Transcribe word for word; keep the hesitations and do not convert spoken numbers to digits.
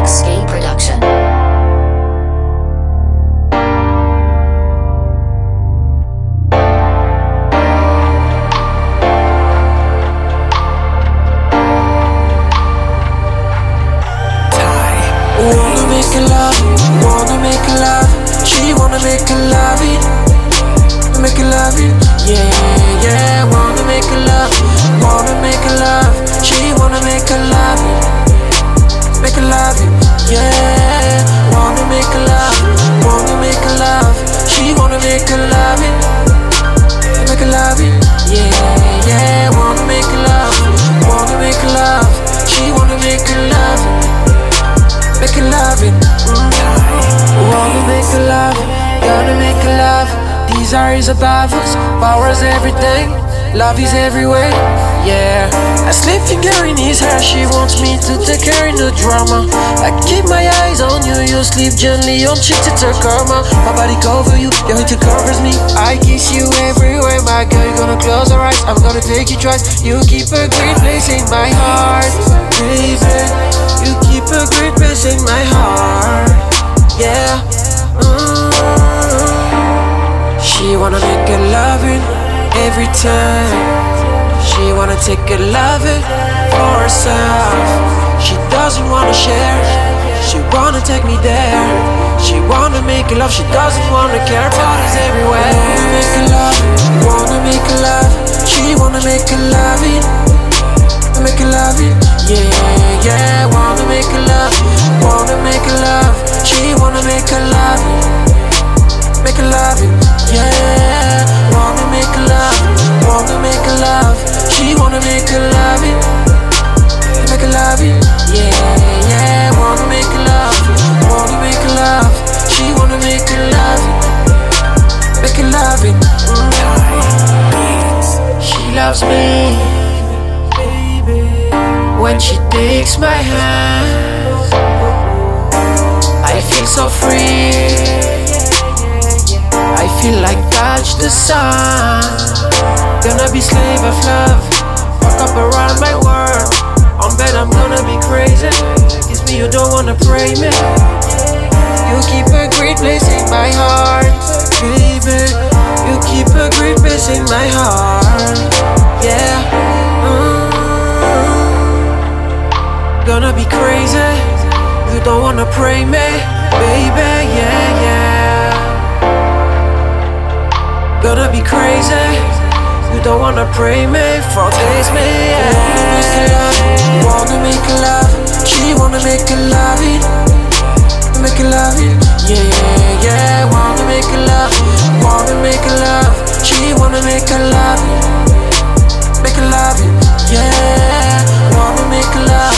X K Production. Wanna make a love, wanna make a love. She wanna make a love it, make a love it. Yeah, yeah. Wanna make a love, wanna make a love. She wanna make a love it, make a love it. Yeah, wanna make a love, wanna make a love. She wanna make a love it, make a love it. Yeah, yeah. Wanna make a love, wanna make a love. She wanna make a love it, make a love it. Mm. Wanna make a love, gotta make a love. Desire is above us, power is everything, love is everywhere. Yeah, I slip finger in his hair. She wants me to take her in the drama. I keep my eyes on you, you sleep gently on cheeks, it's her karma. My body cover you, your head covers me. I kiss you everywhere, my girl. You're gonna close her eyes, I'm gonna take you twice. You keep a great place in my heart, baby. You keep a great place in my heart. Yeah. Mm. She wanna make a loving every time. She wanna take a loving for herself. She doesn't wanna share, she wanna take me there. She wanna make a love, she doesn't wanna care. Parties everywhere. Wanna make a love, wanna make a love. She wanna make a loving, make a loving. Yeah, yeah. Wanna make a love, wanna make a love. She wanna make a love, make a love. Yeah, wanna make a love, wanna make a love. She wanna make a love, make a love. Yeah, yeah. Wanna make a love, wanna make a love. She wanna make a love, make a love. Mm. She loves me when she takes my hand. I feel so free, I feel like touch the sun. Gonna be slave of love, walk up around my world. On bed I'm gonna be crazy. Kiss me, you don't wanna pray me. You keep a great place in my heart, baby. You keep a great place in my heart. Yeah. Mm. Gonna be crazy, you don't wanna pray me, baby. Yeah, yeah. Gonna be crazy, you don't wanna pray me for days, me. Yeah. Wanna make a love, she wanna make a love it, make a love it. Yeah, yeah. Wanna make a love, wanna make a love. She wanna make a love it, make a love it. Yeah, wanna make a love.